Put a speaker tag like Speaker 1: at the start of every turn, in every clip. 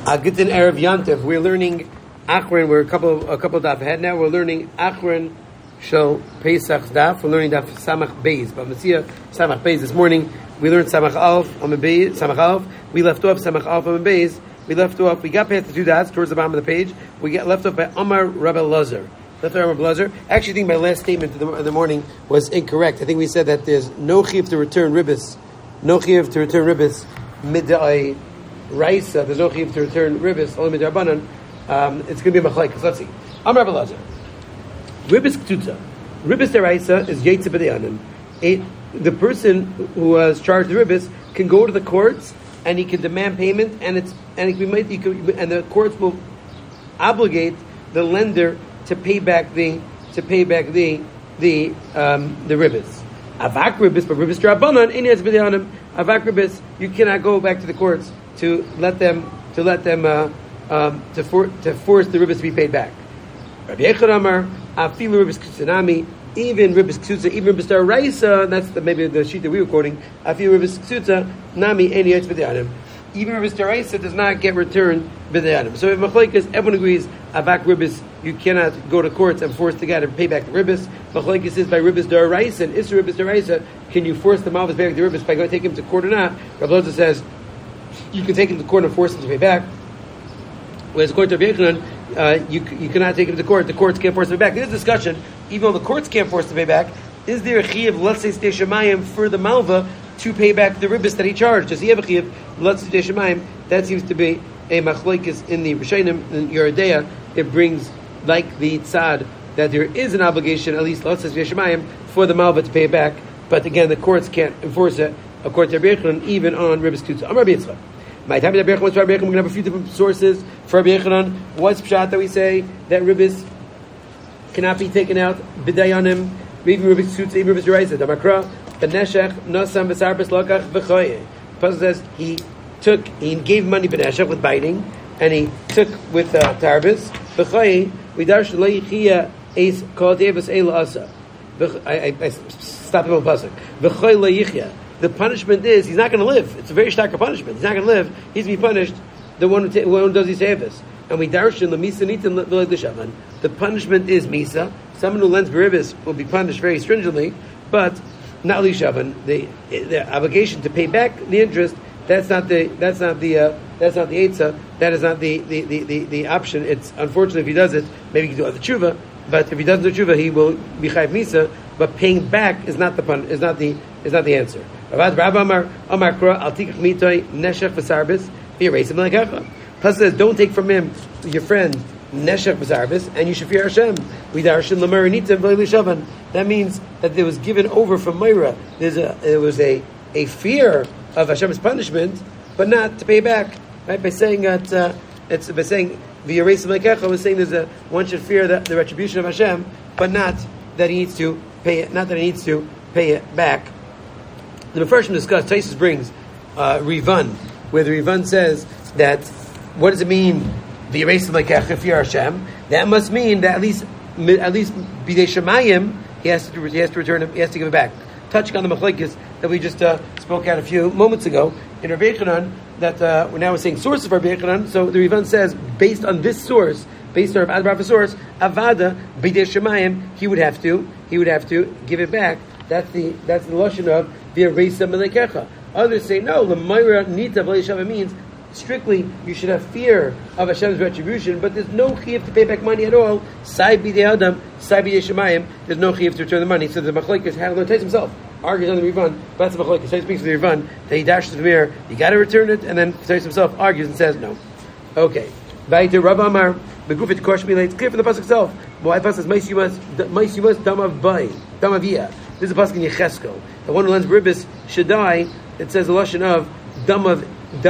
Speaker 1: Gittin Erev Yantiv. We're learning Achron. We're a couple daf ahead now. We're learning Achron Shel Pesach's daf. We're learning daf Samach Beis. But Messiah Samach Beis this morning. We learned Samach Alf on Beis. Samach Alf. We left off Samach Alf on Beis. We got past the two dots towards the bottom of the page. We got left off by Amar Rabbi Lazar. Actually, I think my last statement in the morning was incorrect. I think we said that there's no chiyuv to return ribbis. No chiyuv to return ribbis midday raisa. There's no chiyuv to return ribbis only midday abanan. It's going to be a machlekes. Let's see. Amar Rabbi Lazar. Ribbis ktutza. Ribbis deraisa is yetze b'deyanim. The person who was charged with ribbis can go to the courts and he can demand payment, and the courts will obligate the lender to pay back the ribbis. Avak ribbis, but ribbis drabanan inyas b'deyanim. Avak ribbis, you cannot go back to the courts to force the ribbis to be paid back. Rabbi Yechon Amar afilu ribbis kutsanami, even ribbis ksutza, even ribbis daraisa. That's maybe the sheet that we were quoting. Afilu ribbis ksutza nami inyas b'deyanim. Even ribbis daraisa does not get returned b'deyanim. So if machlekes, everyone agrees avak ribbis, you cannot go to courts and force the guy to pay back the ribbis. Machlekes is by ribbis daraisa and isra ribbis daraisa. Can you force the malvus back the ribbis by going to take him to court or not? Rabbi Loza says you can take him to court and force him to pay back. Whereas according to Rabbi Yechanan, you cannot take him to court. The courts can't force him to pay back. This discussion, even though the courts can't force him to pay back, is there a chiyuv let's say stei shemayim for the malva to pay back the ribbis that he charged? Does he have a chiyuv let's say stei shemayim? That seems to be a machlekes in the Rishonim, in Yeridea. It brings like the tzad that there is an obligation, at least let's say stei shemayim, for the malva to pay it back. But again, the courts can't enforce it according to Rabbi Yechanan, even on ribbis tutza. Amar Rabbi Yitzchak. My time Rabbi Yechanan, we're going to have a few different sources for Rabbi Yechanan. What's pshat that we say that ribbis cannot be taken out b'dayanim, even ribbis tutza, even ribbis deraisa. Damakra b'neshech nosam v'sarbes lokach v'choye. The person says he gave money b'neshech with biting, and he took with tarbis v'choye. We darsh leichia eis kol devus eila asa. I stopped him on pasuk. V'choye leichia. The punishment is he's not going to live. It's a very stark punishment. He's not going to live. He's going to be punished. The one who does his service. And we darshan the misa nitin l'shavan. The punishment is misa. Someone who lends beribis will be punished very stringently, but not lishavan. The obligation to pay back the interest. That's not the eitzah. That is not the option. It's unfortunate if he does it. Maybe he can do other tshuva. But if he doesn't do tshuva, he will be chayv misa. But paying back is not the answer. Plus says, don't take from him your friend neshech v'sarbis, and you should fear Hashem. That means that there was given over from Meira. There was a fear of Hashem's punishment, but not to pay back. Right? By saying that it's by saying v'yareisim was saying one should fear the retribution of Hashem, but not that he needs to pay it. Not that he needs to pay it back. The Mefarshim discuss. Taisus brings Rivan, where the Rivan says that what does it mean? The erasing like fear Hashem. That must mean that at least bidei shemayim he has to return it. He has to give it back. Touching on the machlekes that we just spoke at a few moments ago in Rabbi Yechanan, that we're now saying source of Rabbi Yechanan. So the Rivan says based on this source, based on Rabbi Adbar's source, avada bidei shemayim he would have to give it back. That's the lashon of v'yareisa melekecha. Others say no. L'mayra nita v'leishava means strictly you should have fear of Hashem's retribution, but there's no chiyuv to pay back money at all. Sai b'dei adam, sai b'dei shemayim. There's no chiyuv to return the money. So the machlekes handler takes himself argues on the Rivan, but that's the machlekes. He speaks to the Rivan that he dashes the mirror. You got to return it, and then takes himself argues and says no. Okay. Vayter Rav Amar begufit koshmi. It's clear from the pasuk itself. Why pasuk says ma'is yumas damav bay damavia. This is a pasuk in Yecheskel. The one who lends ribbis should die. It says the lashon of damav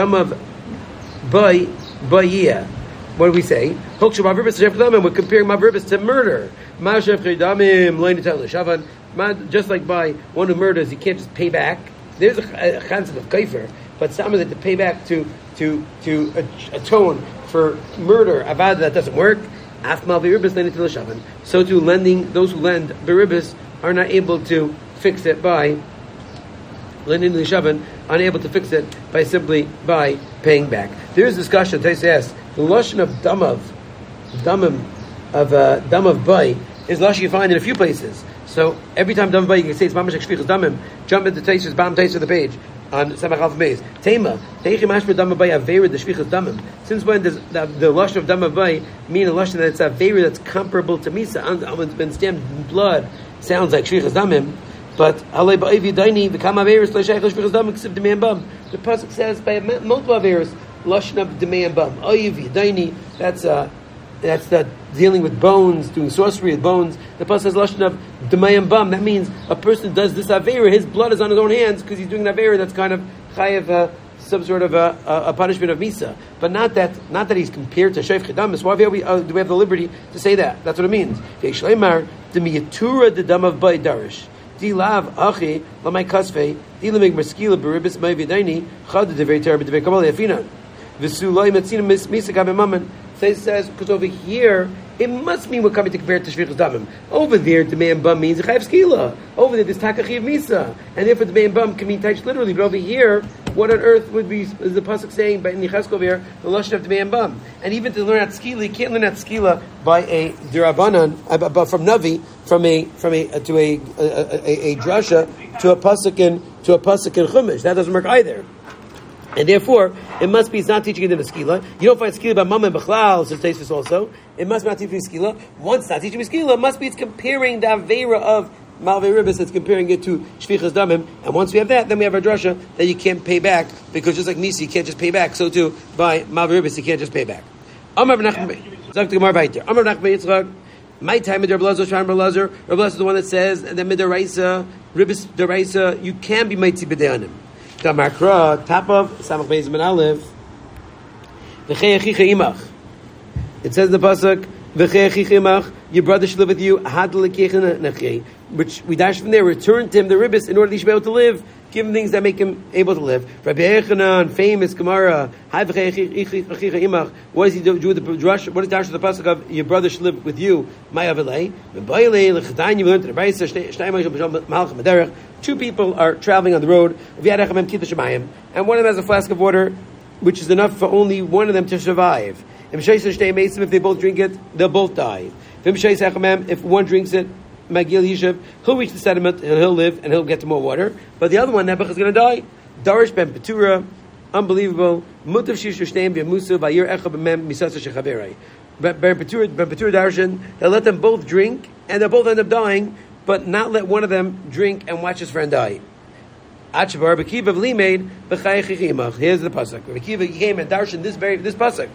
Speaker 1: bayia. What do we say? We're comparing mavribis to murder. Just like by one who murders, you can't just pay back. There's a concept of kaifer, but some of it to pay back to atone for murder, avad, that doesn't work. So too, those who lend beribis are not able to fix it by lending the shavan unable to fix it by paying back. There's discussion. They say yes, the lashon of damim of bay is lashon you find in a few places. So every time damim bay you can say it's mamash shvichas damim. Jump into Taisus, bottom Taisus of the page on Samach Alf Beis. Tema teichi mashmer damim bay averid the shvichas damim. Since when does the lashon of damim bay mean a lashon that it's averid that's comparable to misa? When it's been stamped in blood, sounds like shvichas damim. But the pasuk says by multiple averos, lashon of demei bum. That's the dealing with bones, doing sorcery with bones. The pasuk says lashon of demei bum. That means a person does this avera, his blood is on his own hands because he's doing an avera that's kind of chayav, some sort of a punishment of misa. But not that he's compared to sheif chedamis. Why do we have the liberty to say that? That's what it means. Dilav achi lamay kasvei dilamig merskila beribis may vidaini chad de very terrible de kamal yafina v'sulay matzina misa kabemaman. Says because over here it must mean we're coming to compare it to shvichas damim. Over there, the man bum means a chayav skila. Over there, this takachiv misa, and therefore the man bum can mean touched literally. But over here, what on earth would be is the pasuk saying by Nichasko over here the lashon of the man bum? And even to learn at skila, you can't learn at skila by a dirabanan, from navi, from a drasha to a pasuk in chumash. That doesn't work either. And therefore, it must be, it's not teaching it in the skila. You don't find skila by mama and b'chlal, says Tosfos also. It must not teach me skila. Once it's not teaching me skila, it must be it's comparing the avera of malvei ribis, it's comparing it to shvichas damim. And once we have that, then we have our drasha that you can't pay back, because just like Nisi, you can't just pay back, so too, by malvei ribis, you can't just pay back. Amar v'nachman Yitzchak, my time with Rabbi Lazar, Rabbi Lazar is the one that says, and then midaraisa, ribis daraisa, you can be mighty b'de'anim. Kamakra, top of Samach Beis Ben Aleph. V'chei achicha imach. It says in the pasuk, V'chei achicha imach. Your brother should live with you. Had l'kecha nechei. Which we dash from there. Return to him the ribis in order that he should be able to live. Give him things that make him able to live. Rabbi Yechanan, famous Gemara. Had v'chei achicha imach. What does he do with the drush? What is dash with the pasuk of your brother should live with you? Ma'avelei. V'bayilei l'chadayin yivun to the brayso shtayim malchim maderech. Two people are traveling on the road, and one of them has a flask of water, which is enough for only one of them to survive. If they both drink it, they'll both die. If one drinks it, he'll reach the sediment and he'll live and he'll get to more water. But the other one, Nebuch, is going to die. Darish ben Petura, unbelievable. Ben Petura Darshan, they'll let them both drink and they'll both end up dying, but not let one of them drink and watch his friend die. Here's the pasuk. Rekiva came and darshan this pasuk.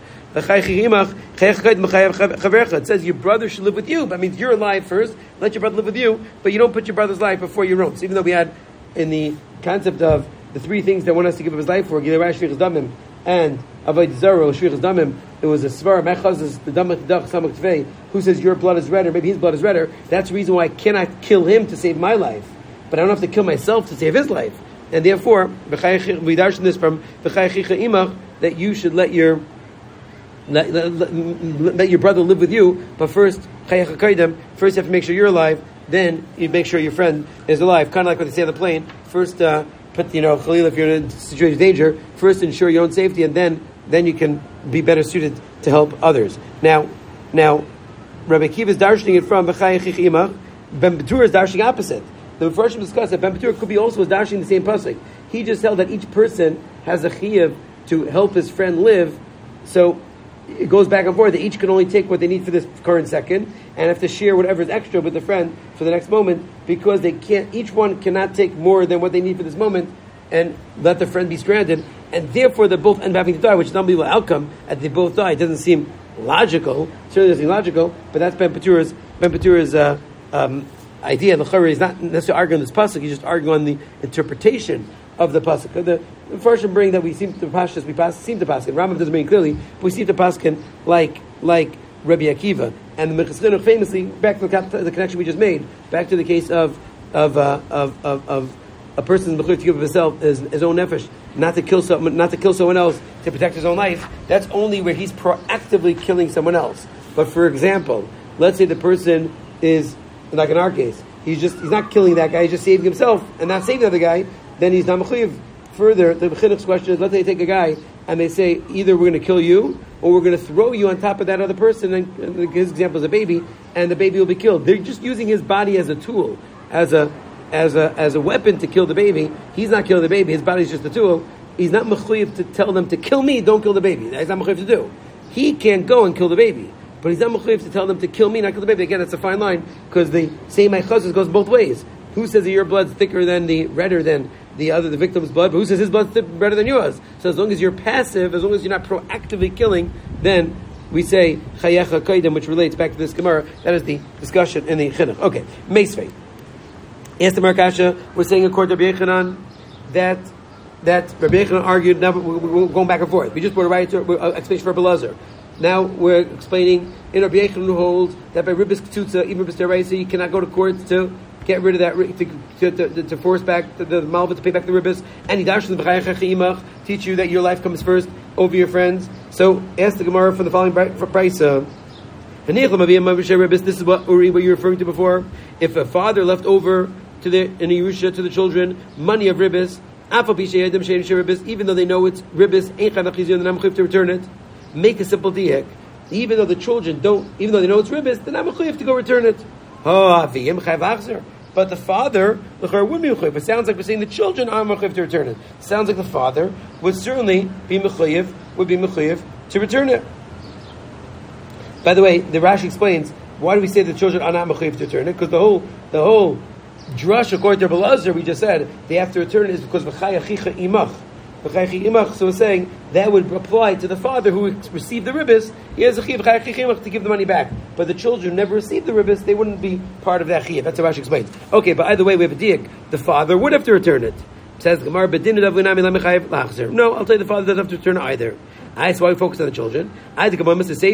Speaker 1: It says your brother should live with you. That means you're alive first. Let your brother live with you, but you don't put your brother's life before your own. So even though we had in the concept of the three things that one has to give up his life for, Gilei Shvichas Damim and Avodah Zarah Shvichas Damim, it was a svar mechaz is the damach dach samach tvei, who says your blood is redder, maybe his blood is redder. That's the reason why I cannot kill him to save my life, but I don't have to kill myself to save his life. And therefore, we darshan this from v'chayichicha imach, that you should let your brother live with you, but first you have to make sure you're alive. Then you make sure your friend is alive. Kind of like what they say on the plane. First, Khalil, if you're in a situation of danger, first ensure your own safety, and then you can be better suited to help others. Now, Rabbi Akiva is darshaning it from B'chai Achich Imach. Ben Betur is darshaning opposite. The Mepharshim discussed that Ben Betur could be also darshaning the same pasuk. He just held that each person has a chiyuv to help his friend live, so it goes back and forth. They each can only take what they need for this current second, and have to share whatever is extra with the friend for the next moment, because they can't. Each one cannot take more than what they need for this moment, and let the friend be stranded, and therefore they both end up having to die, which is an unbelievable outcome. As they both die, it doesn't seem logical. Certainly doesn't seem logical, but that's Ben Petura's idea. The Chari is not necessarily arguing this pasuk; he's just arguing on the interpretation of the pasuk. The first bring that we seem to pasuk, seem to pasuk. Rambam doesn't bring clearly, but we seem to pasuk like Rabbi Akiva and the Minchas Chinuch famously. Back to the connection we just made. Back to the case of a person's mechuyah to give of himself his own nefesh, not to kill someone else to protect his own life. That's only where he's proactively killing someone else. But for example, let's say the person is, like in our case, he's not killing that guy, he's just saving himself and not saving the other guy. Then he's not mechuyev further, the chinuch's question is: let's say they take a guy and they say either we're going to kill you or we're going to throw you on top of that other person. And his example is a baby, and the baby will be killed. They're just using his body as a tool, as a weapon to kill the baby. He's not killing the baby. His body's just a tool. He's not mechuyev to tell them to kill me. Don't kill the baby. That's not mechuyev to do. He can't go and kill the baby, but he's not mechuyev to tell them to kill me, not kill the baby. Again, that's a fine line because the same meichazos goes both ways. Who says that your blood's thicker than redder than the victim's blood? But who says his blood's redder than yours? So as long as you're passive, as long as you're not proactively killing, then we say chayecha kaidem, which relates back to this Gemara. That is the discussion in the chinuch. Okay, meisvei. Asked the Markasha, we're saying according to Rabbi Yechanan that Rabbi Yechanan argued. Now we're going back and forth. We just brought a right explanation for Belazar. Now we're explaining in Rabbi Yechanan who holds that by Ribbis Ktutza, even Ribbis Deraisa, you cannot go to court to get rid of that, to force back the malva, to pay back the ribbis, and he teach you that your life comes first over your friends. So ask the Gemara from the following brisa. This is what Uri, what you were referring to before. If a father left over to the in a Yerusha to the children money of ribbis, even though they know it's ribbis, to return it. Make a simple diak. Even though the children don't, even though they know it's ribbis, they're not mechuyev to go return it. But the father, wouldn't be mechuyev. It sounds like we're saying the children are mechuyev to return it. It sounds like the father would certainly be mechuyev, to return it. By the way, the Rashi explains why do we say the children are not mechuyev to return it? Because the whole drush according to Belazar we just said they have to return it is because v'chai achicha imach. So we're saying that would apply to the father who received the ribbis. He has a chiyuv to give the money back. But the children never received the ribbis; they wouldn't be part of that chiyuv. That's how Rashi explains. Okay, but either way, we have a diak. The father would have to return it. Says the Gemara, no, I'll tell you, the father doesn't have to return it either. That's why we focus on the children. Since it's the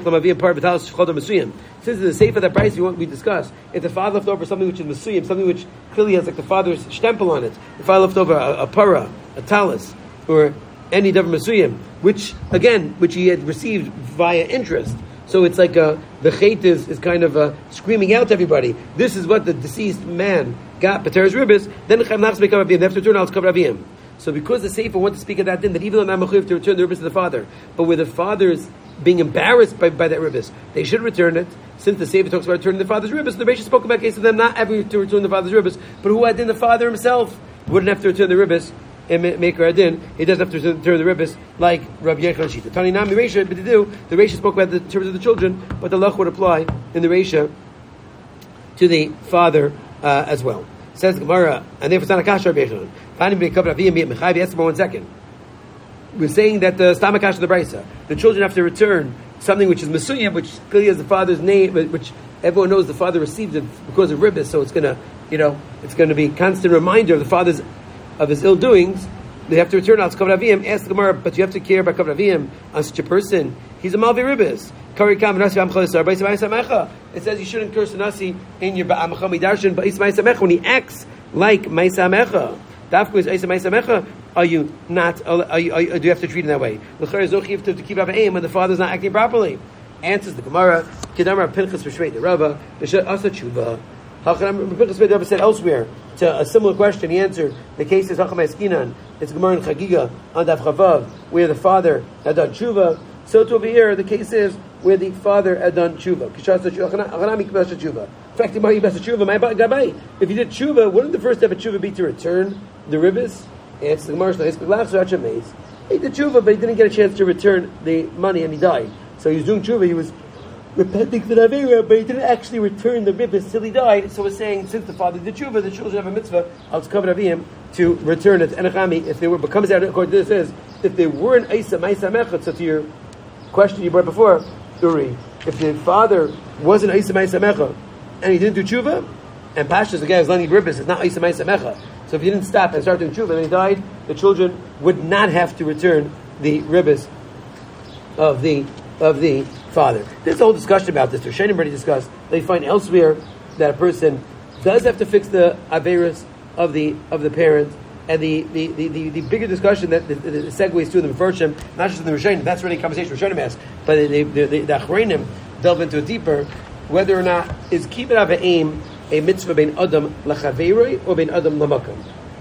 Speaker 1: seifa that price we discussed, if the father left over something which is mesuyim, something which clearly has like the father's stempel on it, the father left over a para, a talis, or any davar mesuyim, which he had received via interest. So it's like the chait is kind of screaming out to everybody. This is what the deceased man got. Pater's ribbis. Then they have to return out to cover avim. So because the Sefer want to speak of that, then that even though not mechuyev to return the ribbis to the father, but where the father's being embarrassed by that ribbis, they should return it. Since the Sefer talks about returning the father's ribbis, the Reish spoke about case of them not having to return the father's ribbis, but who had in the father himself wouldn't have to return the ribbis. And make her adin, he doesn't have to return the ribbis like Rabbi Yechanan Shita. Tani Nami Reisha, but the Reisha spoke about the terms of the children, but the lach would apply in the Reisha to the father as well. Says Gemara, and therefore it's not a kasha Rabbi Yechanan. Yes, 1 second. We're saying that the stamakash of the brisa, the children have to return something which is mesuyim, which clearly has the father's name, which everyone knows the father received it because of ribbis, so it's going to be constant reminder of the father's of his ill doings. They have to return out to Kavod Avim. Ask the Gemara, but you have to care about Kavod Avim on such a person. He's a Malvi Ribbis. It says you shouldn't curse a Nasi in your Ba'amacha Midarshan, but Ismail Samecha, when he acts like Maisamecha. Dafku is Isa Maisamecha. Are you not? Do you have to treat him that way? To keep up aim when the father's not acting properly. Answers the Gemara. Kedamar Pinchas V'Shvei Derava V'Shet Asa Tshuva. Pinchas V'Shvei Derava said elsewhere to a similar question. He answered the case is Hacham Eskinan. It's Gemara in Chagiga on Daf Chavav where the father had done tshuva. So to over here, the case is where the father had done tshuva. In fact, if you did tshuva, wouldn't the first step of tshuva be to return the ribbis? It's the Gemara. He did tshuva, but he didn't get a chance to return the money, and he died. So he was doing tshuva. He was repenting for the avera, but he didn't actually return the ribbis till he died. So we're saying, since the father did tshuva, the children have a mitzvah al tkavod avim to return it. Enachami, if they were, but comes out according to this is if they weren't Isa Maisa Mechat. So to your question you brought before, Uri, if the father wasn't Isa Maisa Mechat and he didn't do tshuva, and Pashas the guy who's learning ribbis is not Isa Maisa Mechat. So if he didn't stop and start doing tshuva and he died, the children would not have to return the ribbis of the father. There's a whole discussion about this. Rishonim already discussed. They find elsewhere that a person does have to fix the averis of the parent, and the bigger discussion that the segues to the Mefarshim, not just in the Rishonim. That's really a conversation Rishonim has, but the Achronim delve into it deeper. Whether or not is kibbud av ha'im a mitzvah bein adam lachaveiroi or bein adam lamakam.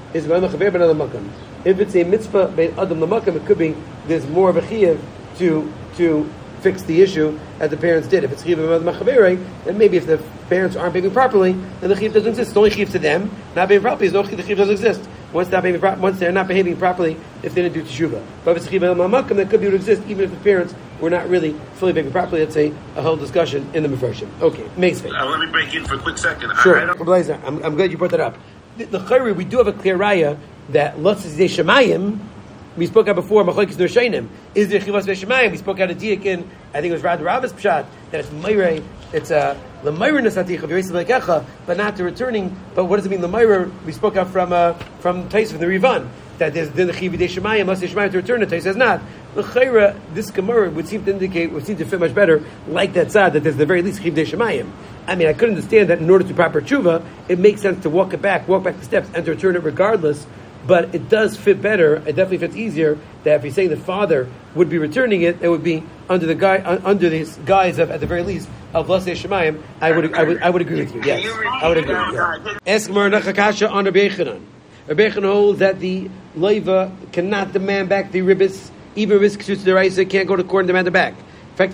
Speaker 1: is if it's a mitzvah bein adam l'makam, it could be there's more of a chiyuv to fix the issue as the parents did. If it's chiyuv bein adam l'chaverei, then maybe if the parents aren't behaving properly, then the chiyuv doesn't exist. It's only chiyuv to them. Not behaving properly is no chiyuv. The chiyuv doesn't exist. Once they're not behaving properly, if they didn't do teshuvah. But if it's chiyuv bein adam l'makam, that could be would exist even if the parents were not really fully behaving properly. That's a whole discussion in the Mefarshim. Okay, makes sense.
Speaker 2: Let me break in for a quick second.
Speaker 1: Sure. I'm glad you brought that up. The Chayri, we do have a clear raya that lots of Shemayim. We spoke out before Machlokes Noshainim. Is there Chivas Shemayim? We spoke out of Diakin. I think it was Rad Rabbis Pshat that it's Meirei. It's the Meirei Nasatich of Yerisim Lekecha, but not the returning. But what does it mean? The Meirei we spoke out from Tais from the Rivan that there's the Chivas Shemayim, lots of Shemayim to return. Tais says not. The Chayra, this Gemara would seem to fit much better like that side that there's the very least Chivas Shemayim. I mean, I could understand that in order to proper tshuva, it makes sense to walk back the steps, and to return it regardless. But it does fit better. It definitely fits easier that if you're saying the father would be returning it, it would be under this guise of, at the very least, of Lasei Shemayim. I would agree with you. Yes, I would agree. Ask Gemara Nachakasha on Rabbi Yechanan. Rabbi Yechanan holds that the leiva cannot demand back the ribbis, even risk to the raisa can't go to court and demand it back. Says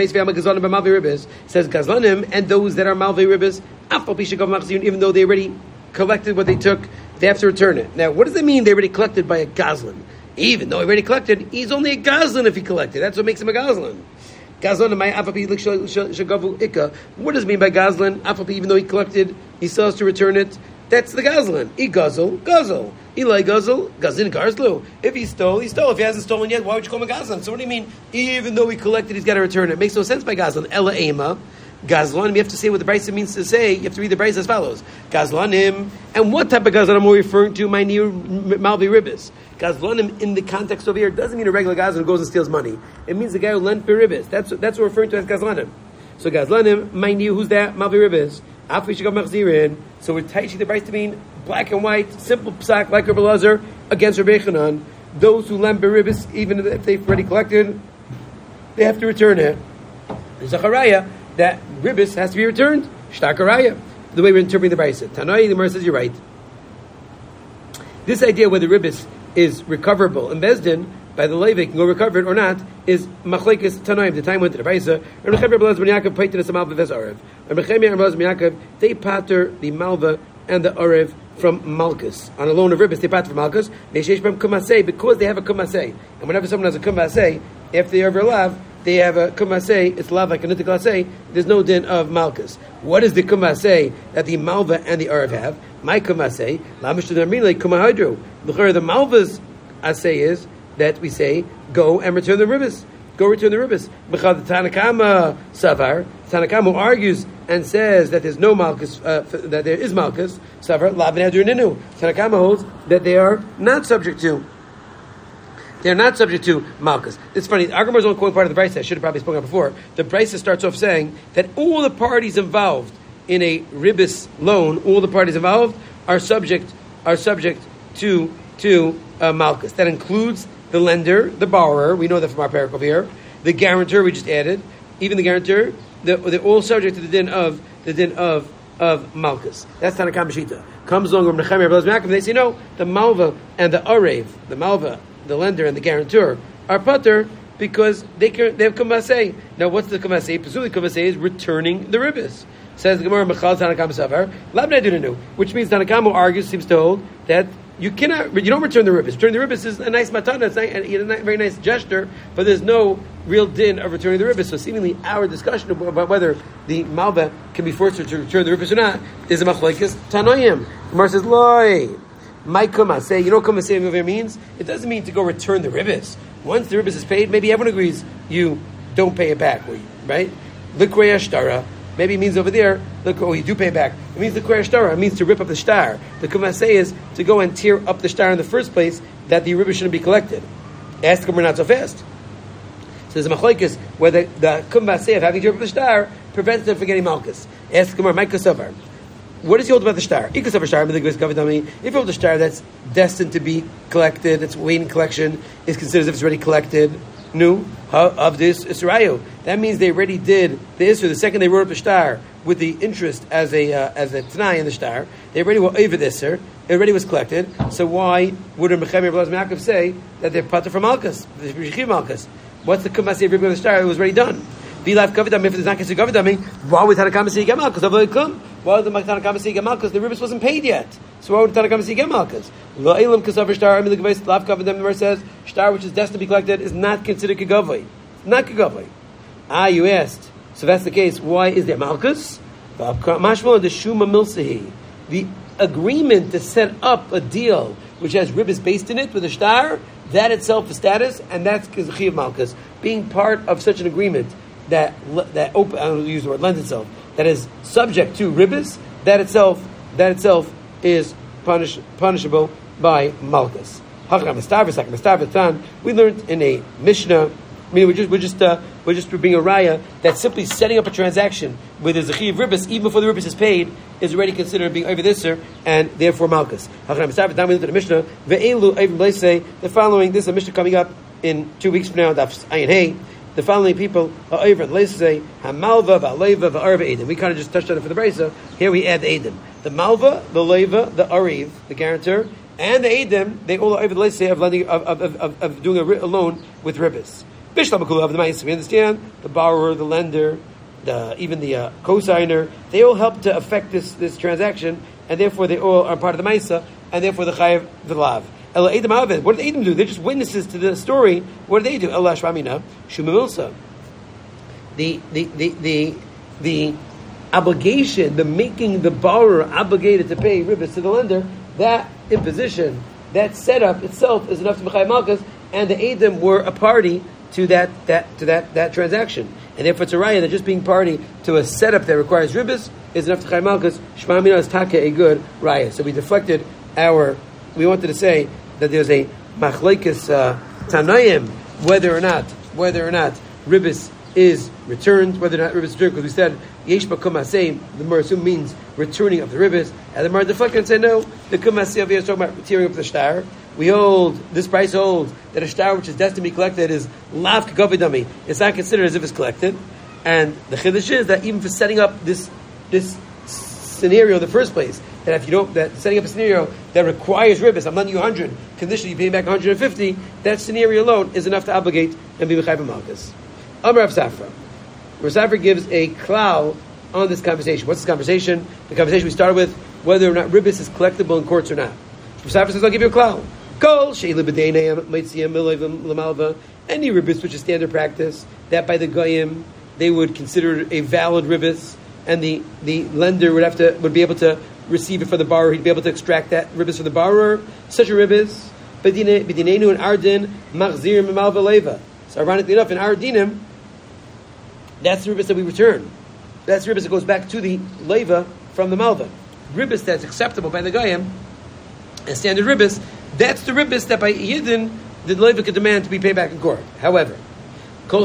Speaker 1: Gazlanim and those that are Malvei Ribbis, even though they already collected what they took, they have to return it. Now, what does it mean they already collected by a Gazlan? Even though he already collected, he's only a Gazlan if he collected. That's what makes him a Gazlan. What does it mean by Gazlan? Even though he collected, he still has to return it. That's the Gazlan. He guzzle. Eli guzzle, gazin garzlu. If he stole, he stole. If he hasn't stolen yet, why would you call him a Gazlan? So what do you mean? Even though he collected, he's got to return it. It makes no sense by Gazlan. Ela ema. Gazlanim, you have to say what the Brisa means to say. You have to read the Brisa as follows. Gazlanim. And what type of Gazlanim are we referring to? My near Malvi Ribbis. Gazlanim, in the context over here, doesn't mean a regular Gazlan who goes and steals money. It means the guy who lent for Ribbis. That's what we're referring to as Gazlanim. So Gazlanim, my near, who's that? Malvi Ribbis. So we're teaching the Brisa to mean black and white, simple psak, like Rabbi Lazar, against Rabbi Yechanan. Those who lend beribis, even if they've already collected, they have to return it. There's a charaya that ribis has to be returned. Shtakaraya, the way we're interpreting the Brisa. Tanai, the Gemara says you're right. This idea whether ribis is recoverable in Bezdin by the Levi can go recover it or not is machlekes Tanaim. The time went to the Brisa. And Rechemia Belaz Ben Yaakov paid to the Malva Ves Arev. And Rechemia and Belaz Ben Yaakov they pater the Malva and the Arev from Malchus. On a loan of ribis, they pater from Malchus. Because they have a kumasei. And whenever someone has a kumasei, if they ever lav, they have a kumasei. It's lav like a nitiklasei. There's no din of Malchus. What is the kumasei that the Malva and the Arev have? My kumasei, lamishdamrile kumahydro. The Malva's asay is that we say, go and return the ribis. Go return the ribis. B'chad the Tanakama Savar, Tanakama argues and says that there's no Malchus, that there is Malchus, Savar, Lavin Adru Ninu. Tanakama holds that they are not subject to. They are not subject to Malchus. It's funny, Agamar is only quoting part of the Brisa. I should have probably spoken about before. The Brisa starts off saying that all the parties involved in a ribis loan, all the parties involved are subject to Malchus. That includes the lender, the borrower, we know that from our paragraph here, the guarantor we just added, even the guarantor, they're all subject to the din of Malchus. That's Tanakam Shita. Comes along with Nechemia Belaz Ben Yaakov, they say no, the Malva and the Arev, the Malva, the lender and the guarantor are pater because they have kumasei. Now what's the kumasei? Presumably kumasei is returning the ribis. Says the Gemara Mechal Tanakam Savar, Labnei Dunenu, which means Tanakam argues, seems to hold that you don't return the ribis. Returning the ribis is a nice matana, it's a very nice gesture, but there's no real din of returning the ribis. So seemingly our discussion about whether the malva can be forced to return the ribis or not is a machlekes Tanoim. The Gemara says, Loi, my kumasei, you know what kumasei over here means? It doesn't mean to go return the ribis. Once the ribis is paid, maybe everyone agrees you don't pay it back, right? Likrei ashtara. Maybe it means over there, look, you do pay back. It means the K'rei Shtar. It means to rip up the star. The Kumasei is to go and tear up the star in the first place that the ribis shouldn't be collected. Ask them, we're not so fast. So there's a machlokes whether the Kumasei of having to rip up the star prevents them from getting Malchus. Ask them, Mike Kosovar. What does he hold about the star? If you hold the star that's destined to be collected, that's waiting collection, is considered as if it's already collected. Of this Israel. That means they already did the Isra. The second they wrote up the star with the interest as a Tanai in the star, they already were over this, sir. It already was collected. So why would Mechaber Blaz Yaakov say that they're pater from Malkus? What's the kumasi of Ribba the star? It was already done. If it's not considered Gavidami, why would Tanakama say get Malkus? Why would the Tanakama say get Malkus? The Ribbis wasn't paid yet. So why would Tanakama say get Malkus? Lo Elam Kasavar star. The Gemara says star which is destined to be collected is not considered Kegavoi. Not Kegavoi. You asked. So that's the case. Why is there Malkus? Mashma the Shuma Milsahi. The agreement to set up a deal which has Ribbis based in it with a star, that itself is status, and that's Chiv Malkus. Being part of such an agreement that I don't use the word lends itself, that is subject to Ribbis, that itself is punishable by Malkus. We learned in a Mishnah. I mean, we're just being a raya that simply setting up a transaction with a Zechi of Ribbis, even before the Ribbis is paid, is already considered being over this and therefore Malkus. Now we look at the Mishnah. The following, this is a Mishnah coming up in 2 weeks from now. The following people are over at Leisei, Hamalva, Va'aleva, Va'arva, Edom. We kind of just touched on it for the Brisa. Here we add the Edom. The Malva, the Leva, the Ariv, the guarantor, and the Edom, they all are over the Leisei of doing a loan with Ribbis. Bishlam of the Ma'is. We understand the borrower, the lender, even the co-signer. They all help to affect this transaction, and therefore they all are part of the Ma'isa, and therefore the Chayav V'lav. What do the Edom do? They're just witnesses to the story. What do they do? Allah Shvamina Shumamilsa. The obligation, the making the borrower obligated to pay Ribbis to the lender, that imposition, that setup itself is enough to B'chai Malkus, and the Edom were a party to that transaction, and therefore it's a raya that just being party to a setup that requires Ribbis is enough to Chai Malkus. Shema Mina is taka a good raya. So we deflected we wanted to say that there's a machlekes tanayim whether or not Ribbis is returned, whether or not Ribbis is returned, because we said yesh b'kum hasei, the Merasum means returning of the Ribbis, and the Mar deflected and said no, the kum hasei over here is talking about tearing up the shtar. This price holds that a shtar which is destined to be collected is lav k'gavidami. It's not considered as if it's collected. And the chiddush is that even for setting up this scenario in the first place, that setting up a scenario that requires Ribbis, I'm lending you 100, conditionally you pay back 150, that scenario alone is enough to obligate and be B'chai Malkus. Amar Rav Safra. Rav Safra gives a klal on this conversation. What's this conversation? The conversation we started with, whether or not Ribbis is collectible in courts or not. Rav Safra says, I'll give you a klal. Any ribbis which is standard practice, that by the goyim they would consider a valid ribbis, and the lender would be able to receive it for the borrower. He'd be able to extract that ribbis for the borrower. Such a ribbis, b'dinenu and ardin machzir mimalva leva. So ironically enough, in our dinim, that's the ribbis that we return. That's the ribbis that goes back to the leva from the malva. Ribbis that's acceptable by the goyim, and standard ribbis. That's the ribbis that by Yidden the leva could demand to be paid back in court. However, any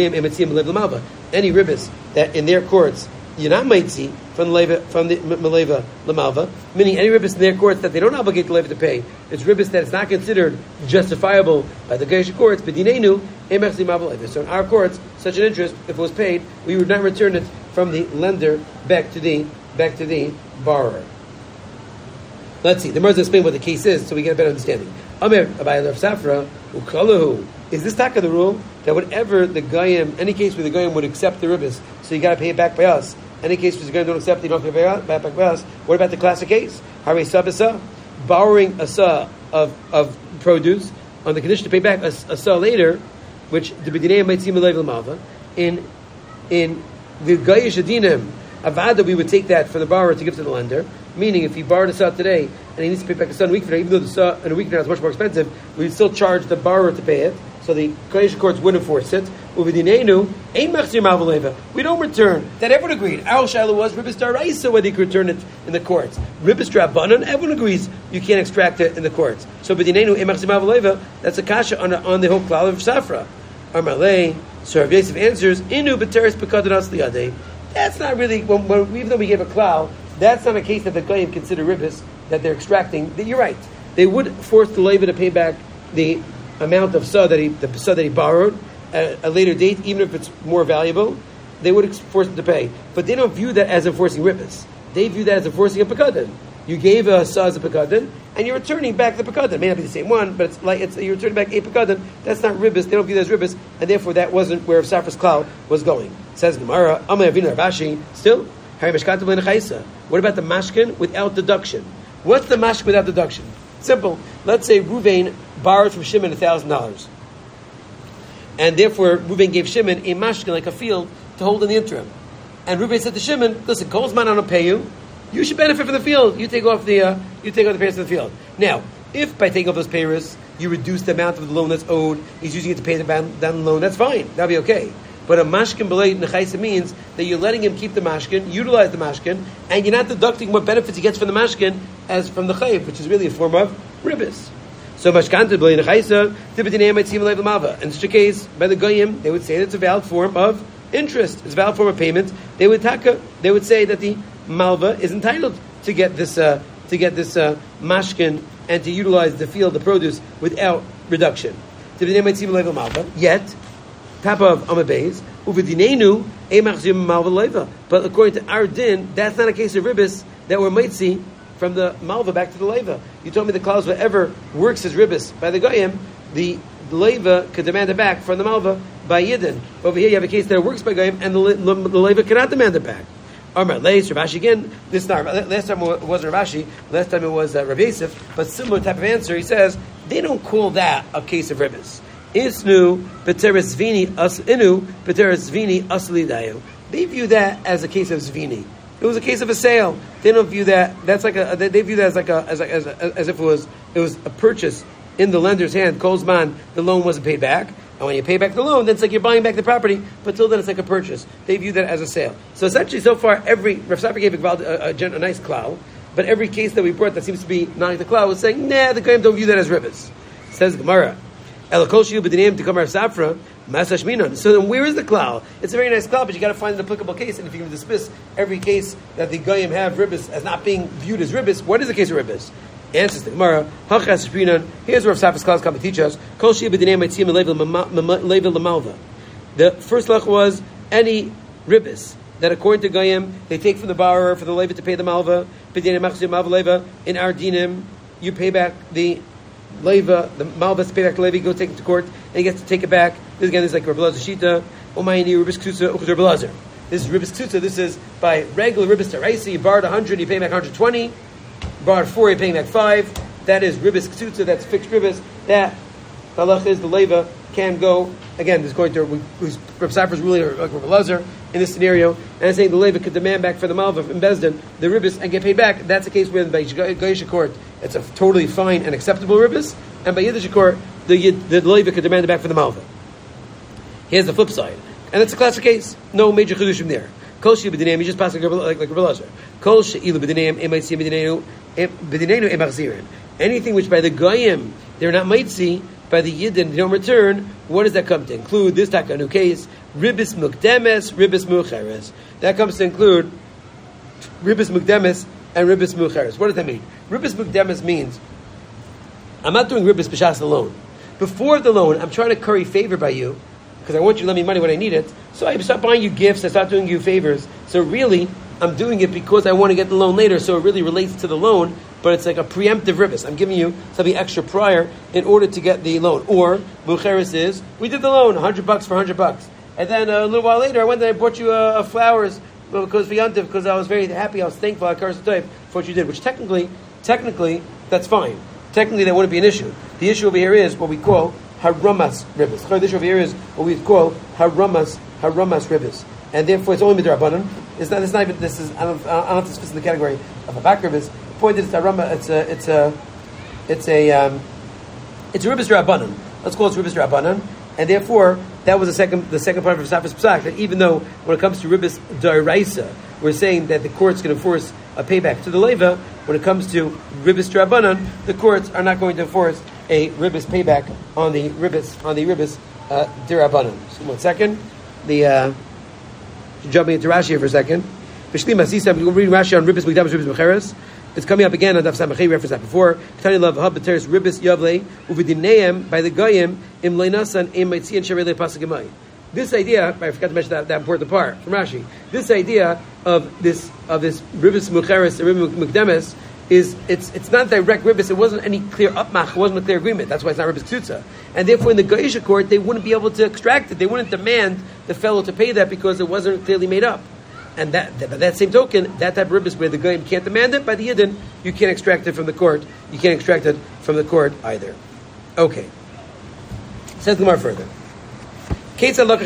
Speaker 1: ribbis that in their courts you're not mitzi from the maleva lamalva, meaning any ribbis in their courts that they don't obligate the leva to pay, it's ribbis that is not considered justifiable by the Geisha courts. But dinenu emachzi mavel. So in our courts, such an interest, if it was paid, we would not return it from the lender back to the borrower. Let's see. The Merz explain what the case is, so we get a better understanding. Amir Abayel Rav Safra ukalahu. Is this taka the rule that whatever the goyim, any case where the goyim would accept the ribbis, so you got to pay it back by us. Any case where the goyim don't accept, you don't have to pay it back by us. What about the classic case? Hare sabasa, borrowing a sa of produce on the condition to pay back a sa later, which the b'dinei might seem a level malva. In the goyish adinim avada, we would take that for the borrower to give to the lender. Meaning, if he borrowed a sa today and he needs to pay back a sa in a week from now, even though the sa in a week from now is much more expensive, we would still charge the borrower to pay it. So the Kodesh courts would enforce it. We don't return. That everyone agreed. Our shaila was Ribbis Daraisa, whether you could return it in the courts. Ribbis Drabanan, everyone agrees you can't extract it in the courts. So that's a kasha on the whole klal of Safra. Armalei, so Rav Yosef answers, Inu b'teres b'kadanas liyadei. That's not really, even though we gave a klal, that's not a case that the goyim consider ribbis that they're extracting. You're right. They would force the leva to pay back the amount of sa that he borrowed at a later date, even if it's more valuable. They would force him to pay, but they don't view that as enforcing ribbis. They view that as enforcing a pekadon. You gave a saw as a pekadon, and you're returning back the pekadon. It may not be the same one, but you're returning back a pekadon. That's not ribbis. They don't view that as ribbis, and therefore that wasn't where Safra's klal was going. Says Gemara, Amay Avinu Ravashi. Still, what about the mashkin without deduction? What's the mashkin without deduction? Simple. Let's say Ruvain borrowed from Shimon $1,000, and therefore Ruvain gave Shimon a mashkin, like a field, to hold in the interim. And Ruvain said to Shimon, "Listen, Kol's man, I don't pay you. You should benefit from the field. You take off the payers of the field." Now, if by taking off those payers you reduce the amount of the loan that's owed, he's using it to pay down the loan, that's fine. That'll be okay. But a mashkin b'lei nechaisa means that you're letting him keep the mashkin, utilize the mashkin, and you're not deducting what benefits he gets from the mashkin as from the chayiv, which is really a form of ribbis. So mashkanta b'lei nechaisa tibedinei might seem like the malva. In such a case, by the goyim, they would say that it's a valid form of interest. It's a valid form of payment. They would say that the malva is entitled to get this mashkin and to utilize the field, the produce, without reduction. Yet, top of Amabeis, uvidinenu emachzim malva leiva. But according to our din, that's not a case of ribbis that we're might see from the malva back to the leiva. You told me the clause whatever works as ribbis by the goyim, the leiva could demand it back from the malva by yidden. Over here, you have a case that it works by goyim, and the leiva cannot demand it back. Amar Leis, Rav Ashi again. Last time it wasn't Rav Ashi. Last time it was Rav Yosef. But similar type of answer. He says they don't call that a case of ribbis. Isnu b'teres zvini asli dayu. They view that as a case of zvini. It was a case of a sale. They don't view that. That's like a. They view that as if it was a purchase in the lender's hand. Kolzman, the loan wasn't paid back. And when you pay back the loan, then it's like you're buying back the property, but till then it's like a purchase. They view that as a sale. So essentially, so far, Rav Safra gave a nice klal, but every case that we brought that seems to be not like the klal was saying, nah, the goyim don't view that as ribbis. Says Gemara, Elakoshiu b'dinim to come Rav Safra, Masash Minon. So then where is the klal? It's a very nice klal, but you got to find an applicable case, and if you can dismiss every case that the goyim have ribbis as not being viewed as ribbis, what is the case of ribbis? Answers the Gemara. Here's where Safra's class come to teach us. The first lach was any ribbis that according to Goyim they take from the borrower for the leva to pay the malva. In our dinim, you pay back the leva, the malva to pay back the leva. You go take it to court and you get to take it back. This again is like Rabbi Lazar Shita. This is ribbis ktutza. This is by regular ribbis taraisi. You borrowed 100, you pay back 120. Borrowed 4, you're paying back 5. That is ribbis ktutza. That's fixed ribbis. That halach is the leva can go again. This is going to Reb Safra's ruling like Reb Lazar in this scenario, and it's saying the leva could demand back for the malva in Bezdin the ribbis and get paid back. That's a case where by Goyish court it's a totally fine and acceptable ribbis, and by Yiddish court the leva could demand it back for the malva. Here's the flip side, and it's a classic case. No major chidushim there. Kol she b'dineim, you just pass like Reb Lazar. Kol she'ilu b'dineim, emay see b'dineinu emachzirin. Anything which by the goyim they're not mitzi, by the yidden they don't return. What does that come to include? This taka new case, ribbis mukdemes, ribbis mucheres. That comes to include ribbis mukdemes and ribbis mucheres. What does that mean? Ribbis mukdemes means I'm not doing ribbis b'shas the loan. Before the loan, I'm trying to curry favor by you because I want you to lend me money when I need it. So I start buying you gifts. I start doing you favors. So really, I'm doing it because I want to get the loan later. So it really relates to the loan, but it's like a preemptive ribbis. I'm giving you something extra prior in order to get the loan. Or mucheres is we did the loan, $100 for $100, and then a little while later I went and I bought you flowers because for Yantiv, because I was very happy. I was thankful. I cursed the type for what you did. Which technically that's fine. Technically that wouldn't be an issue. The issue over here is what we call haramas ribbis. The issue over here is what we call haramas ribbis, and therefore it's only midrabanan. It's not even. This is. I don't know if this fits in the category of a back ribbis. The point is, it's a ribbis rabbanan. Let's call it ribbis rabbanan, and therefore that was the second part of Safra's psak. That even though when it comes to ribbis d'oraisa, we're saying that the courts can enforce a payback to the leva. When it comes to ribbis rabbanan, the courts are not going to enforce a ribbis payback on the ribbis d'rabbanan. So 1 second. Jumping into Rashi here for a second. We're reading Rashi on ribbis mukdamis, ribbis mecheres. It's coming up again on Daf Samachay. Referenced that before. Ketani love hab b'teres ribbis yavle uvidineim by the goyim im leinasan im mitzian sharele pasagemai. This idea, I forgot to mention that important part from Rashi. This idea of this ribbis mucheres and ribbis mukdamis is it's not direct ribbis. It wasn't any clear upmach. It wasn't a clear agreement. That's why it's not ribbis ksutza. And therefore, in the Geisha court, they wouldn't be able to extract it. They wouldn't demand the fellow to pay that because it wasn't clearly made up. And by that same token, that type of ribbis where the Goyim can't demand it, by the Yidden, you can't extract it from the court. You can't extract it from the court either. Okay. Says the Gemara further. So we had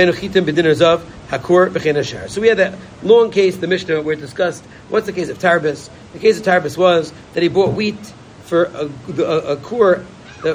Speaker 1: that long case, the Mishnah, where it discussed what's the case of Tarbis. The case of Tarbis was that he bought wheat for a core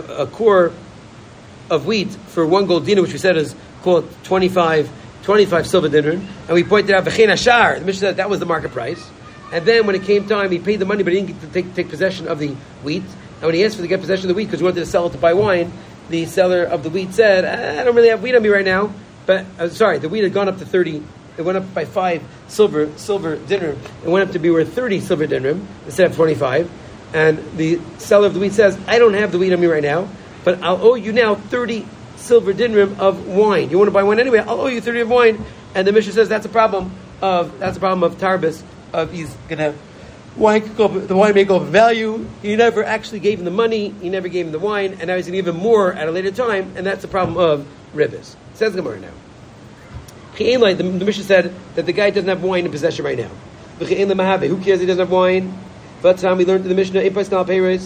Speaker 1: of wheat for 1 gold dinar, which we said is called 25 silver dinar, and we pointed out v'chein hashar. The Mishnah said that was the market price, and then when it came time, he paid the money, but he didn't get to take possession of the wheat. And when he asked for to get possession of the wheat because he wanted to sell it to buy wine, the seller of the wheat said, "I don't really have wheat on me right now." But the wheat had gone up to 30. It went up by 5 silver dinar. It went up to be worth 30 silver dinar instead of 25. And the seller of the wheat says, "I don't have the wheat on me right now, but I'll owe you now 30 silver dinrim of wine. You want to buy wine anyway? I'll owe you 30 of wine." And the Mishnah says that's a problem of Tarbis. Of he's gonna the wine may go up in value. He never actually gave him the money. He never gave him the wine, and now he's gonna give him more at a later time, and that's the problem of ribbis. Says the Gemara now. The Mishnah said that the guy doesn't have wine in possession right now. Who cares? He doesn't have wine. But we learned in the Mishnah, we learned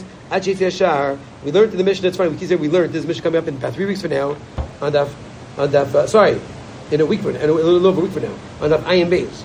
Speaker 1: in the Mishnah, it's funny, we learned this Mishnah coming up in about 3 weeks from now, in a week from now, a little over a week from now, on Daf Ayin Beis.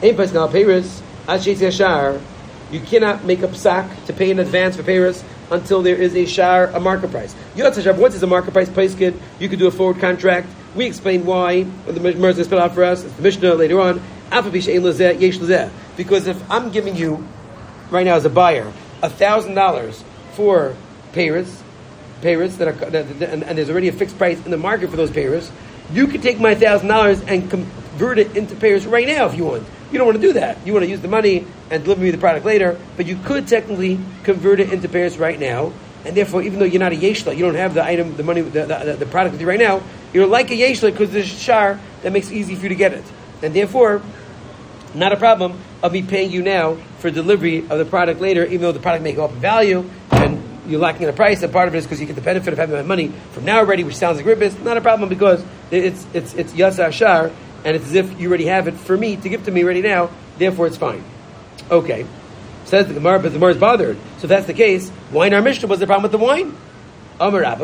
Speaker 1: You cannot make a psak to pay in advance for Paris until there is a market price. Once there's a market price placed, you could do a forward contract. We explained why, the Gemara is going to spell out for us, it's the Mishnah later on, because if I'm giving you right now as a buyer $1,000 for Paris and there's already a fixed price in the market for those Paris, you could take my $1,000 and convert it into Paris right now if you want. You don't want to do that. You want to use the money and deliver me the product later, but you could technically convert it into Paris right now, and therefore, even though you're not a yeshla, you don't have the item, the money, the product with you right now, you're like a yeshla because there's a shar that makes it easy for you to get it. And therefore, not a problem of me paying you now for delivery of the product later, even though the product may go up in value and you're lacking in the price. And part of it is because you get the benefit of having my money from now already, which sounds like ribbis. Not a problem because it's yasa shar, and it's as if you already have it for me to give to me already now. Therefore, it's fine. Okay, says the Gemara, but the Gemara is bothered. So if that's the case, why in our Mishnah was the problem with the wine? Because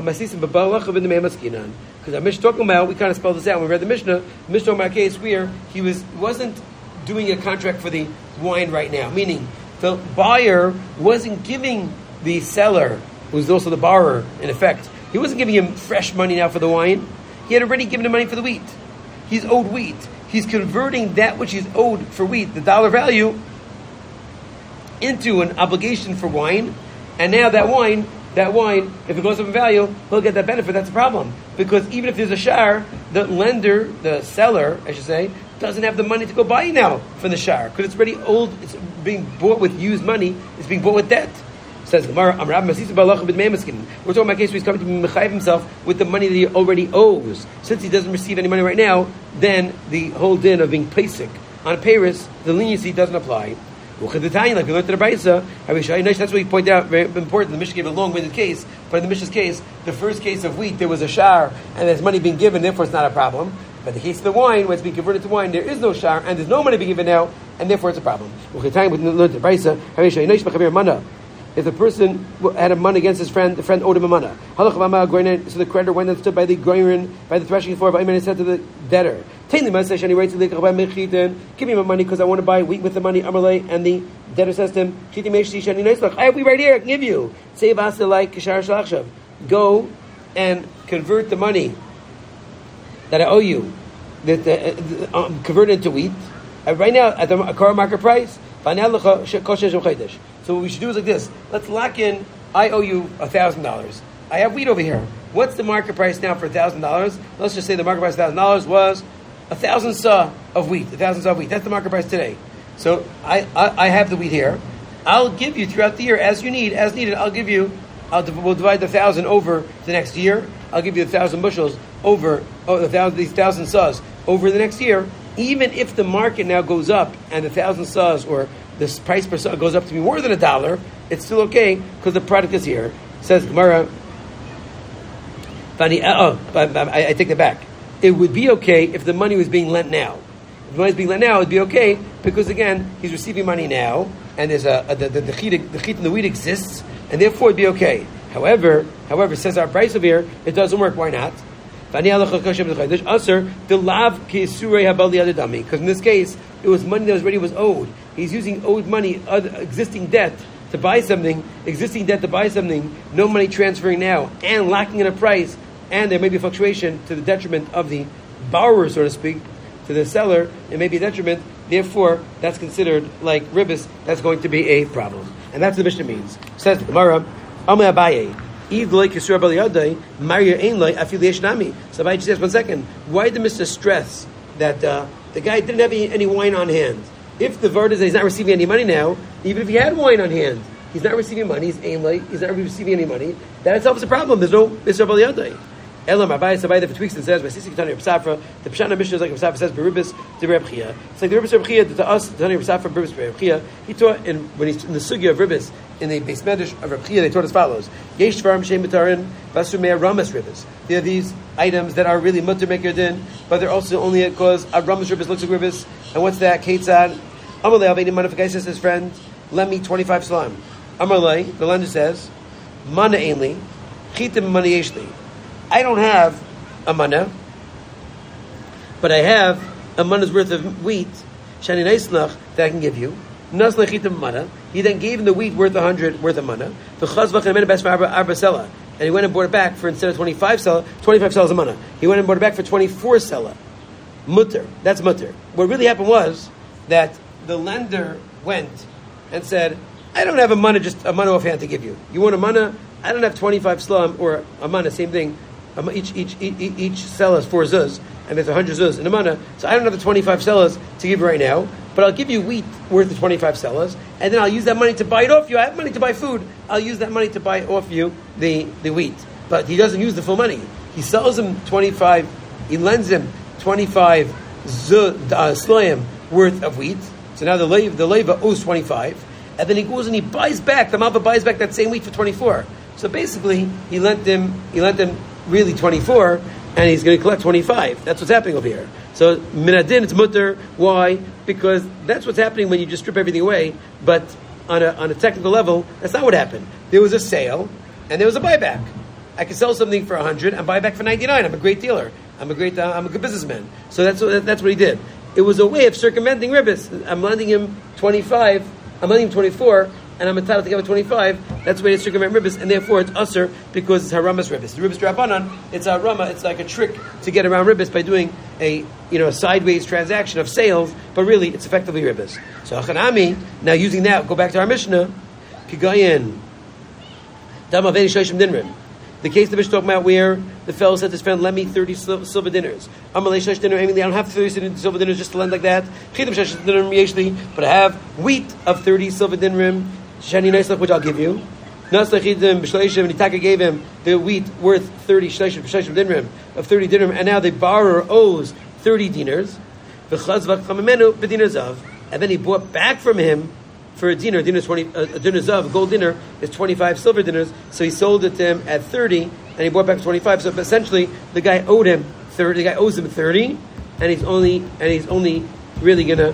Speaker 1: our Mishnah talking about, we kind of spelled this out when we read the Mishnah. The Mishnah talking about a case where he wasn't doing a contract for the wine right now, meaning the buyer wasn't giving the seller, who's also the borrower in effect, he wasn't giving him fresh money now for the wine. He had already given him money for the wheat. He's owed wheat. He's converting that which he's owed for wheat, the dollar value, into an obligation for wine, and now that wine, if it goes up in value, he'll get that benefit. That's a problem. Because even if there's a shar, the lender, the seller, I should say, doesn't have the money to go buy now from the shar, because it's already old, it's being bought with used money, it's being bought with debt. Says Gemara, we're talking about a case where he's coming to mechayiv himself with the money that he already owes. Since he doesn't receive any money right now, then the whole din of being pesik on Paris, the leniency doesn't apply. Like we learned in the Brisa, that's what we point out, very important. The Mishnah gave a long-winded case, but in the Mishnah's case, the first case of wheat, there was a shar, and there's money being given, therefore it's not a problem. But the case of the wine, when it's being converted to wine, there is no shar, and there's no money being given now, and therefore it's a problem. We learned in the Brisa, if the person had a money against his friend, the friend owed him a mana. So the creditor went and stood by the threshing floor, and said to the debtor, give me my money because I want to buy wheat with the money. And the debtor says to him, I have wheat right here, I can give you. Go and convert the money that I owe you, convert it into wheat. Right now, at the current market price, so what we should do is like this. Let's lock in, I owe you $1,000. I have wheat over here. What's the market price now for $1,000? Let's just say the market price of $1,000 was 1,000 sa of wheat. 1,000 sa of wheat. That's the market price today. So I have the wheat here. I'll give you throughout the year as needed. We'll divide the 1,000 over the next year. I'll give you 1,000 bushels over these 1,000 sas over the next year. Even if the market now goes up and the 1,000 sas or this price per saw goes up to be more than $1, it's still okay because the product is here. Says Gemara. I take that back. It would be okay if the money was being lent now. If the money is being lent now, it'd be okay because again, he's receiving money now, and there's the chit in the wheat exists, and therefore it'd be okay. However, says our price over here, it doesn't work. Why not? Because in this case, it was money that was owed. He's using owed money, existing debt to buy something, no money transferring now, and locking in a price, and there may be a fluctuation to the detriment of the borrower, so to speak, to the seller, it may be a detriment, therefore, that's considered like ribis, that's going to be a problem. And that's what the Mishnah means. Says the Gemara, Amei Abaye, so Abaye just asked 1 second, why did the Mishnah stress that the guy didn't have any wine on hand? If the Vard is that he's not receiving any money now, even if he had wine on hand, he's not receiving money, he's not receiving any money, that itself is a problem. There's no Mr. Abaye. Elam Abaye Sabai for tweaks and says, the Pshana Mishnah is like Safra says, Beribis de Reb Chia. It's like the Ribis Reb Chia to us, the Tanya Safra Beribis Reb Chia. He taught when he's in the sugya of Ribis, in the base medrash of Reb Chia, they taught as follows: Yesh Dvarim Shem B'Tarin Vasumei Ramas Ribis. There are these items that are really mutter make your din, but they're also only because a Ramas Ribis looks like Ribis. And what's that? Ketzad Amalei Aveini Mana. If a guy says to his friend, "Lend me 25 salam." Amalei, the lender says, "Mana ainli, chitim mana yeshli." I don't have a mana, but I have a mana's worth of wheat, shani neisnach, that I can give you. Nasnach chitim mana. He then gave him the wheat worth 100 worth of mana. The chazvach and best for arba sela, and he went and bought it back for, instead of 25 sela a mana. He went and bought it back for 24 sela. Mutter. That's mutter. What really happened was that the lender went and said, I don't have a mana, just a mana offhand to give you. You want a mana? I don't have 25 slam or a mana, same thing. Each cell has 4 zuz, and there's 100 zuz in a mana. So I don't have the 25 sellers to give you right now, but I'll give you wheat worth the 25 sellers, and then I'll use that money to buy it off you. I have money to buy food. I'll use that money to buy off you the wheat. But he doesn't use the full money. He sells him 25, he lends him 25 slayim worth of wheat. So now the leva owes 25, and then he goes and he buys back, the Malva buys back that same wheat for 24. So basically, he lent him really 24, and he's going to collect 25. That's what's happening over here. So minadin, it's mutter. Why? Because that's what's happening when you just strip everything away. But on a technical level, that's not what happened. There was a sale, and there was a buyback. I can sell something for 100 and buy back for 99. I'm a great dealer. I'm a good businessman. So that's what he did. It was a way of circumventing ribis. I'm lending him 25. I'm lending him 24. And I'm entitled to give it 25. That's the way to circumvent ribis, and therefore it's usher because it's haramas ribis. The ribis drabanan, it's harama. It's like a trick to get around ribis by doing a sideways transaction of sales, but really it's effectively ribis. So achanami, now using that, go back to our Mishnah. Kigayin damaveni shoshim dinrim. The case the Mishnah talking about where the fellow said to his friend, "Lend me 30 silver dinners." Amalei shosh dinner. I don't have 30 silver dinners just to lend like that. Chidim shosh dinner yeshli, but I have wheat of 30 silver dinrim. Shani Naislach, which I'll give you. Naslachidim b'shleishim, and Itaka gave him the wheat worth 30 shleishim dinrim of 30 dinrim, and now the borrower owes 30 dinars. V'chazvach chamamenu b'dinar zav, and then he bought back from him for a dinar. Dinar is 20. A dinar zav, a gold dinar, is 25 silver dinars. So he sold it to him at 30, and he bought back 25. So essentially, the guy owed him 30. The guy owes him 30, and he's only really gonna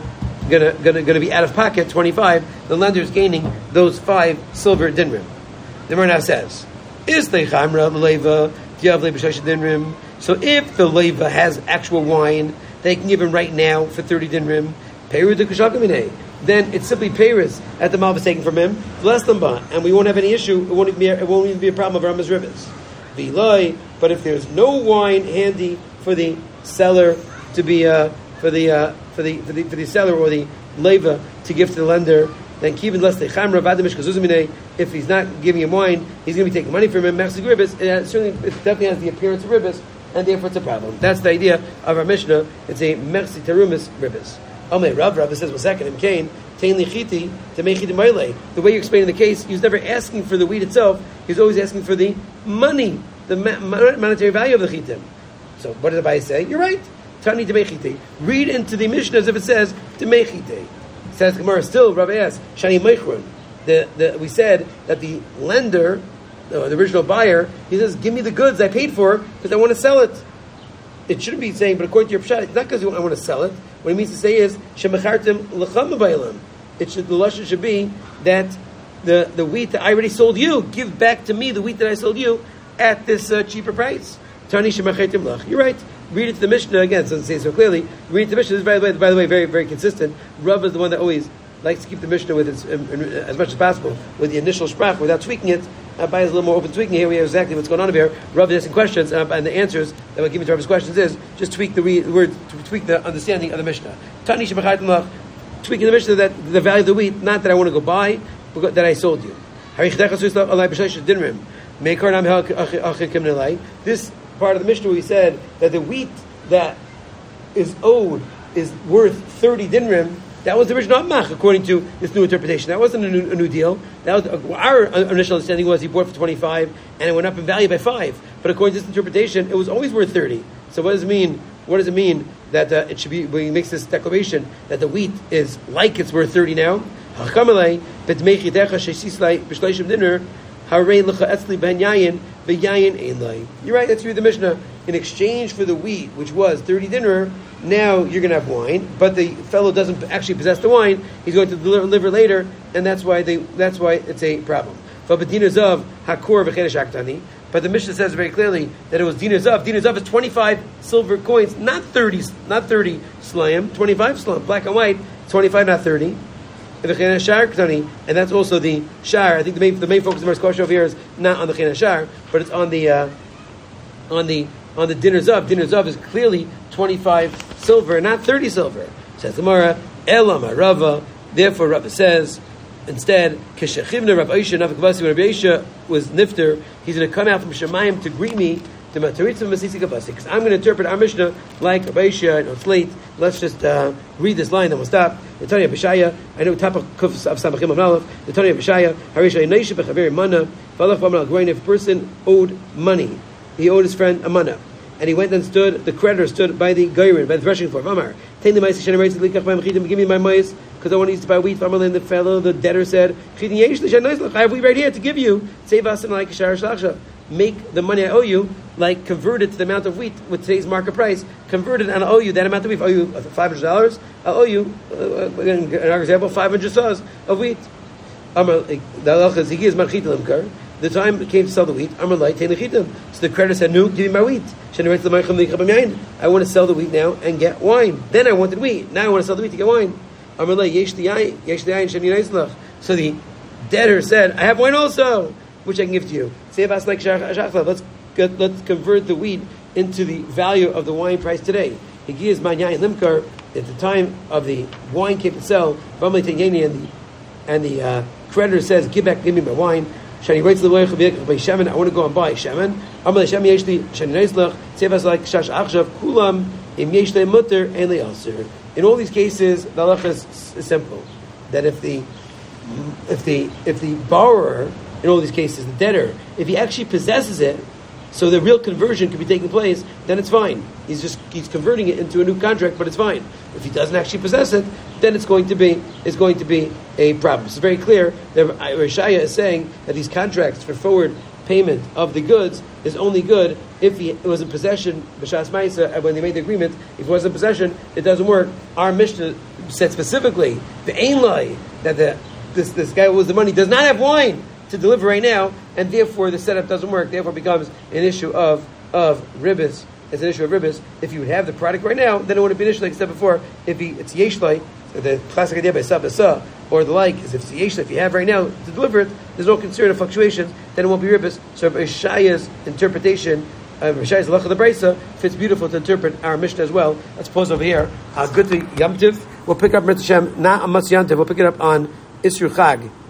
Speaker 1: be out of pocket 25. The lender is gaining those 5 silver dinrim. The Gemara now says, "Is the chamra leva diavle b'sheish dinrim?" So if the leva has actual wine, they can give him right now for 30 dinrim. Peiru de kushakamine. Then it's simply peiris at the malva taken from him, less than ba, and we won't have any issue. It won't even be a problem of Rama's ribis. V'loi, but if there's no wine handy for the seller to be for the seller or the leva to give to the lender, then kivin less the chamra vadamish kazuzimine. If he's not giving him wine, he's going to be taking money from him. Mechzik ribis. It definitely has the appearance of ribis, and therefore it's a problem. That's the idea of our Mishnah. It's a mechzik terumis ribis. Amei Rav says, "Well, second him Cain tein lichiti to make it meile." The way you're explaining the case, he was never asking for the wheat itself. He was always asking for the money, the monetary value of the chitim. So what did the Abaye say? You're right. Tani demechite. Read into the Mishnah as if it says demechite. Says Gemara, still, Rabbi asks, Shani Meichrun. We said that the lender, the original buyer, he says, give me the goods I paid for because I want to sell it. It shouldn't be saying, but according to your pshat, it's not because I want to sell it. What it means to say is, Shemechartim l'cham b'aylam. The lashon should be that the wheat that I already sold you, give back to me the wheat that I sold you at this cheaper price. Tani shemechartim lach. You're right. Read it to the Mishnah again. It doesn't say so clearly. Read it to the Mishnah. This is, by the way, very, very consistent. Rav is the one that always likes to keep the Mishnah with its, as much as possible with the initial sprach without tweaking it. Abai is a little more open tweaking here. We have exactly what's going on over here. Rav is asking questions, and the answers that we're giving to Rav's questions is just tweak the word, tweak the understanding of the Mishnah. Tani shemechartim lach. Tweaking the Mishnah that the value of the wheat, not that I want to go buy, but that I sold you. This part of the Mishnah we said that the wheat that is owed is worth 30 dinrim. That was the original mach according to this new interpretation. That wasn't a new deal. That was our initial understanding was he bought for 25 and it went up in value by 5. But according to this interpretation, it was always worth 30. So what does it mean? What does it mean that it should be when he makes this declaration that the wheat is like it's worth 30 now? You're right. That's you the Mishnah. In exchange for the wheat, which was 30 dinar, now you're going to have wine. But the fellow doesn't actually possess the wine. He's going to deliver later, and that's why it's a problem. But the Mishnah says very clearly that it was dinar zav. Dinar zav is 25 silver coins, not 30 slayim, 25 slayim, black and white, 25, not 30. And that's also the shar. I think the main focus of our question over here is not on the chen shar, but it's on the dinar zav. Dinar zav is clearly 25 silver, not 30 silver. Says the Gemara, Elam Rava. Therefore, Rava says instead, Keshachivna Rav Aisha Nafik Basi. When Rabbi Aisha was nifter, he's going to come out from Shemayim to greet me. Because I'm going to interpret our Mishnah like Rabbi Aisha. I know it's late. Let's just read this line, then we'll stop. The Tanya B'Shaya. I know top of Kuf of Samachim of Nalef. The Tanya B'Shaya. Harisha Neisha B'Chaver Mana. Falach B'Amal Grain. If a person owed money, he owed his friend a mana, and he went and stood. The creditor stood by the geirin, by the threshing floor. V'Amar, take the ma'is Hashem likach b'Am chidim. Give me my ma'is because I want to use to buy wheat. V'Amar, and the fellow, the debtor said, chidim yesh l'shen noizlach. I have wheat right here to give you. Save us and like a shar shlachshav. Make the money I owe you, like convert it to the amount of wheat with today's market price. Convert it and I'll owe you that amount of wheat. I owe you $500. I'll owe you, in our example, 500 sahs of wheat. The time came to sell the wheat. So the creditor said, no, give me my wheat. I want to sell the wheat now and get wine. Then I wanted wheat. Now I want to sell the wheat to get wine. So the debtor said, I have wine also, which I can give to you. Let's convert the wheat into the value of the wine price today. He gives manyayin limkar at the time of the wine came to sell. And the creditor says, give me my wine. I want to go and buy shemen. In all these cases, the halacha is simple. That if the borrower, in all these cases, the debtor, if he actually possesses it, so the real conversion could be taking place, then it's fine. He's converting it into a new contract, but it's fine. If he doesn't actually possess it, then it's going to be a problem. It's very clear that Rishaya is saying that these contracts for forward payment of the goods is only good if it was in possession. B'shas Ma'isa, when they made the agreement, if it was in possession, it doesn't work. Our Mishnah said specifically the ain lie that this guy who owes the money does not have wine to deliver right now, and therefore the setup doesn't work. Therefore, it becomes an issue of ribbis. It's an issue of ribbis. If you would have the product right now, then it would have been an issue like I said before. If it's yeshlai, the classic idea by sabasa or the like is if it's yeshlai, if you have right now to deliver it, there's no concern of fluctuations. Then it won't be ribbis. So Rishaya's interpretation, Rishaya's halacha the brisa fits beautiful to interpret our Mishnah as well. Let's pause over here. Good to Yom Tiv. We'll pick up Mitzvah Shem, not on Mas Yom Tiv. We'll pick it up on Isru Chag.